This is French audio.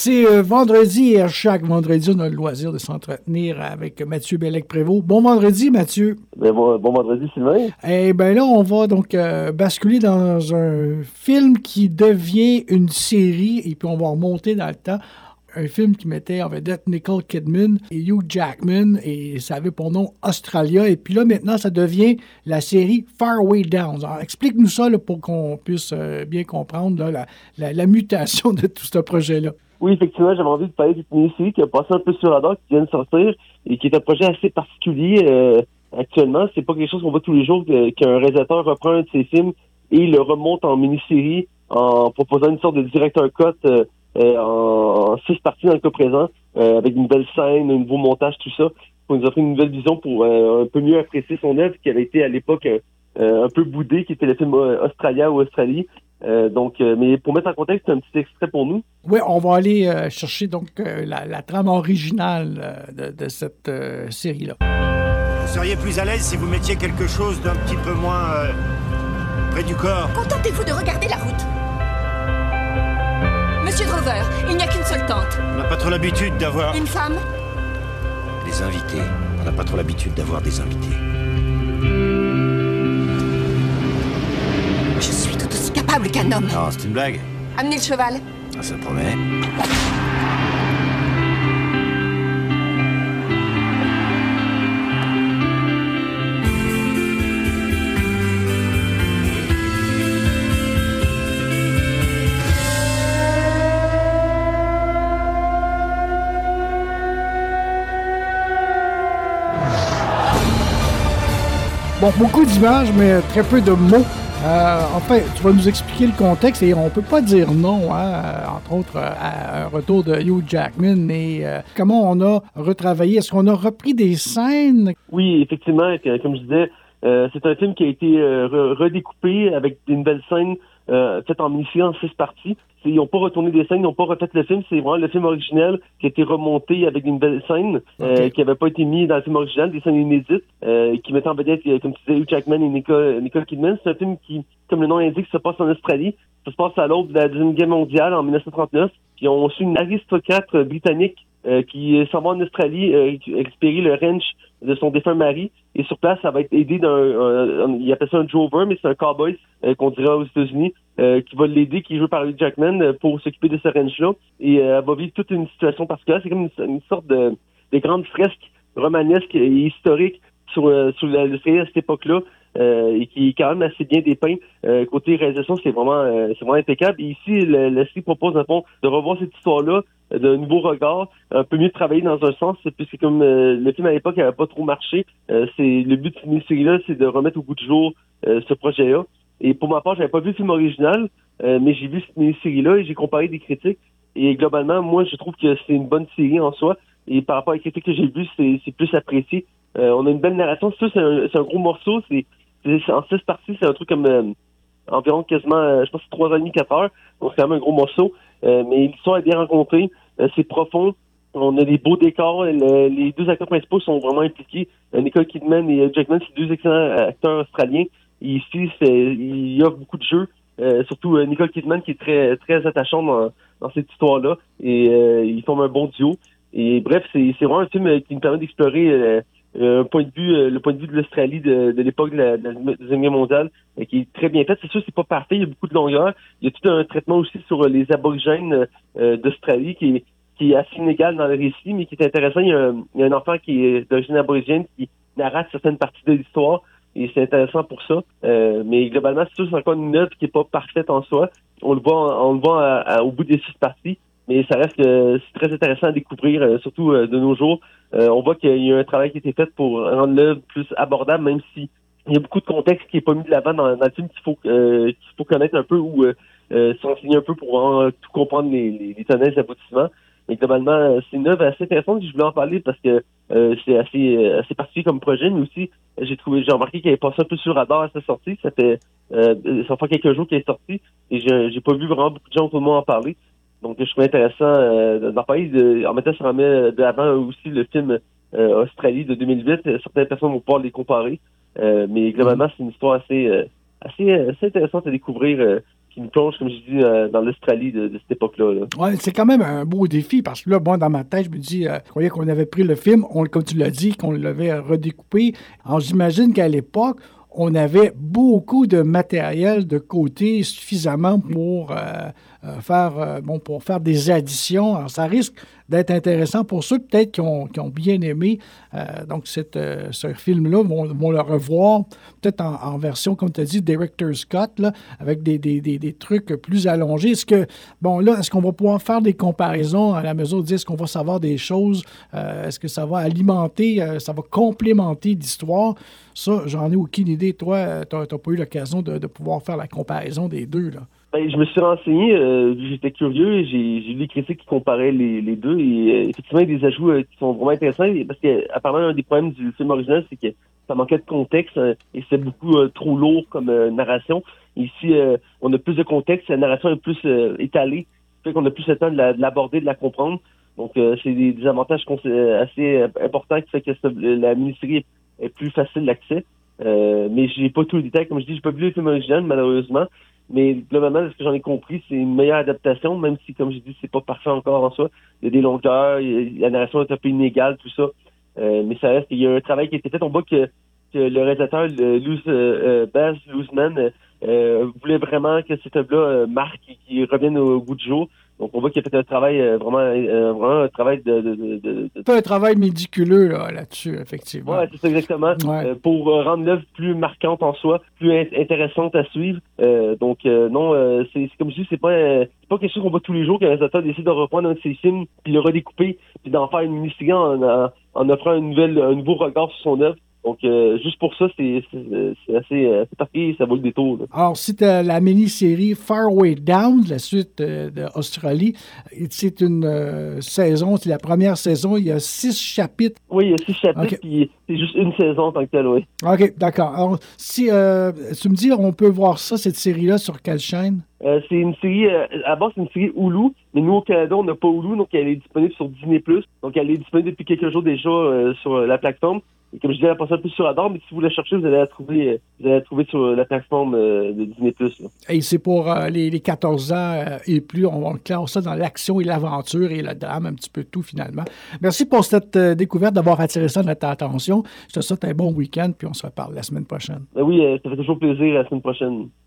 C'est vendredi et à chaque vendredi, on a le loisir de s'entretenir avec Mathieu Bellec-Prévost. Bon vendredi, Mathieu. Bon vendredi, Sylvain. Eh bien là, on va donc basculer dans un film qui devient une série et puis on va remonter dans le temps. Un film qui mettait en vedette Nicole Kidman et Hugh Jackman et ça avait pour nom Australia. Et puis là, maintenant, ça devient la série Faraway Downs. Alors, explique-nous ça là, pour qu'on puisse bien comprendre là, la mutation de tout ce projet-là. Oui, effectivement, j'avais envie de parler d'une mini-série qui a passé un peu sur radar, qui vient de sortir et qui est un projet assez particulier actuellement. C'est pas quelque chose qu'on voit tous les jours qu'un réalisateur reprend un de ses films et le remonte en mini-série en proposant une sorte de director cut en 6 parties dans le cas présent, avec une nouvelle scène, un nouveau montage, tout ça, pour nous offrir une nouvelle vision pour un peu mieux apprécier son œuvre qui avait été à l'époque un peu boudé, qui était le film Australia ou Australie. Mais pour mettre en contexte, un petit extrait pour nous. Oui, on va aller chercher donc la trame originale de cette série-là. Vous seriez plus à l'aise si vous mettiez quelque chose d'un petit peu moins près du corps. Contentez-vous de regarder la route. Monsieur Drover, il n'y a qu'une seule tente. On n'a pas trop l'habitude d'avoir... Une femme? Les invités. On n'a pas trop l'habitude d'avoir des invités. Je suis tout aussi capable qu'un homme. Non, c'est une blague. Amenez le cheval. Ah, ça promet. Bon, beaucoup d'images, mais très peu de mots. Enfin, tu vas nous expliquer le contexte et on peut pas dire non, entre autres, à un retour de Hugh Jackman et comment on a retravaillé. Est-ce qu'on a repris des scènes? Oui, effectivement, comme je disais, c'est un film qui a été redécoupé avec une belle scène faite en mini-série en 6 parties. Ils n'ont pas retourné des scènes, ils n'ont pas refait le film. C'est vraiment le film original qui a été remonté avec une belle scène qui n'avait pas été mis dans le film original, des scènes inédites qui mettaient en vedette, comme tu disais, Hugh Jackman et Nicole Kidman. C'est un film qui, comme le nom indique, se passe en Australie. Ça se passe à l'aube de la Deuxième Guerre mondiale en 1939. Puis on suit une aristocrate britannique qui s'en va en Australie récupérer le ranch de son défunt mari. Et sur place, ça va être aidé il appelle ça un drover, mais c'est un cowboy qu'on dirait aux États-Unis, qui va l'aider, qui est joué par Hugh Jackman, pour s'occuper de ce ranch-là. Et elle va vivre toute une situation particulière. C'est comme une sorte de grandes fresques romanesques et historiques sur l'Australie à cette époque-là, et qui est quand même assez bien dépeint. Côté réalisation, c'est vraiment impeccable. Et ici, la série propose, dans le fond, de revoir cette histoire-là d'un nouveau regard, un peu mieux travailler dans un sens, puisque comme le film à l'époque n'avait pas trop marché, le but de cette série-là, c'est de remettre au goût du jour ce projet-là. Et pour ma part, j'avais pas vu le film original, mais j'ai vu cette série-là et j'ai comparé des critiques. Et globalement, moi, je trouve que c'est une bonne série en soi. Et par rapport aux critiques que j'ai vues, c'est plus apprécié. On a une belle narration. C'est un gros morceau. C'est en 6 parties, c'est un truc comme environ quasiment, je pense, 3h30, 4 heures. Donc, c'est quand même un gros morceau. Mais l'histoire est bien racontée. C'est profond. On a des beaux décors. Les 2 acteurs principaux sont vraiment impliqués. Nicole Kidman et Jackman, c'est 2 excellents acteurs australiens. Et ici, il y a beaucoup de jeux. Surtout Nicole Kidman qui est très, très attachante dans cette histoire-là. Et ils forment un bon duo. Et bref, c'est vraiment un film qui nous permet d'explorer le point de vue de l'Australie de l'époque de la Deuxième Guerre mondiale, qui est très bien fait. C'est sûr, c'est pas parfait, il y a beaucoup de longueur. Il y a tout un traitement aussi sur les aborigènes d'Australie qui est assez inégal dans le récit, mais qui est intéressant. Il y a un enfant qui est d'origine aborigène qui narrate certaines parties de l'histoire, et c'est intéressant pour ça. Mais globalement, c'est sûr, c'est encore une œuvre qui est pas parfaite en soi. On le voit au bout des 6 parties. Mais ça reste que c'est très intéressant à découvrir, surtout de nos jours. On voit qu'il y a un travail qui a été fait pour rendre l'œuvre plus abordable, même si il y a beaucoup de contexte qui est pas mis de l'avant dans le film qu'il faut connaître un peu ou s'enseigner un peu pour tout comprendre les tenants et aboutissements. Mais globalement, c'est une œuvre assez intéressante. Je voulais en parler parce que c'est assez particulier comme projet, mais aussi j'ai remarqué qu'il avait passé un peu sur le radar à sa sortie. Ça fait quelques jours qu'il est sorti et j'ai pas vu vraiment beaucoup de gens autour de moi en parler. Donc, je trouvais intéressant d'en parler. En même temps, ça remet de l'avant aussi le film Australie de 2008. Certaines personnes vont pouvoir les comparer. Mais globalement, c'est une histoire assez intéressante à découvrir nous plonge, comme je dis, dans l'Australie de cette époque-là. Là. Ouais, c'est quand même un beau défi parce que là, bon, dans ma tête, je me dis, je croyais qu'on avait pris le film, comme tu l'as dit, qu'on l'avait redécoupé. Alors, j'imagine qu'à l'époque, on avait beaucoup de matériel de côté suffisamment pour faire des additions. Alors, ça risque d'être intéressant pour ceux peut-être qui ont bien aimé. Donc, ce film-là, vont le revoir peut-être en version, comme tu as dit, Director's Cut, là, avec des trucs plus allongés. Est-ce qu'on va pouvoir faire des comparaisons à la mesure de dire, est-ce qu'on va savoir des choses? Est-ce que ça va alimenter, ça va complémenter l'histoire? Ça, j'en ai aucune idée. Toi, tu n'as pas eu l'occasion de pouvoir faire la comparaison des deux, là. Ben, je me suis renseigné, j'étais curieux, et j'ai lu des critiques qui comparaient les deux, et effectivement, il y a des ajouts qui sont vraiment intéressants, parce que apparemment, un des problèmes du film original, c'est que ça manquait de contexte, et c'est beaucoup trop lourd comme narration. Ici, on a plus de contexte, la narration est plus étalée, ça fait qu'on a plus le temps de l'aborder, de la comprendre. Donc, c'est des avantages assez importants qui fait que la mini-série est plus facile d'accès. Mais j'ai pas tous les détails, comme je dis, j'ai pas vu le film original, malheureusement. Mais globalement, ce que j'en ai compris, c'est une meilleure adaptation, même si, comme je dis, c'est pas parfait encore en soi. Il y a des longueurs, la narration est un peu inégale, tout ça. Mais ça reste qu'il y a un travail qui a été fait. On voit que le réalisateur, Baz Luhrmann, voulait vraiment que cette œuvre-là marque et qu'il revienne au goût du jour. Donc, on voit qu'il a fait un travail vraiment un travail un travail médiculeux là-dessus, effectivement. Oui, c'est ça exactement. Ouais. Pour rendre l'œuvre plus marquante en soi, plus intéressante à suivre. C'est comme je dis, c'est pas quelque chose qu'on voit tous les jours qu'un réalisateur décide de reprendre un de ses films, puis le redécouper, puis d'en faire une mini-série en offrant un nouveau regard sur son œuvre. Donc, juste pour ça, c'est assez particulier, ça vaut le détour. Là. Alors, c'est la mini-série Far Way Down, la suite d'Australie. C'est une saison, c'est la première saison. Il y a 6 chapitres. Oui, il y a 6 chapitres, puis c'est juste une saison en tant que telle, oui. OK, d'accord. Alors, si tu me dis, on peut voir ça, cette série-là, sur quelle chaîne? C'est une série, à base, c'est une série Hulu, mais nous, au Canada, on n'a pas Hulu, donc elle est disponible sur Disney+. Donc, elle est disponible depuis quelques jours déjà sur la plateforme. Et comme je disais, elle passe un peu sur radar, mais si vous la cherchez, vous allez la trouver sur la plateforme de Disney+. Et c'est pour les 14 ans et plus. On classe ça dans l'action et l'aventure et le drame, un petit peu tout, finalement. Merci pour cette découverte, d'avoir attiré ça de notre attention. Je te souhaite un bon week-end, puis on se reparle la semaine prochaine. Oui, ça fait toujours plaisir la semaine prochaine.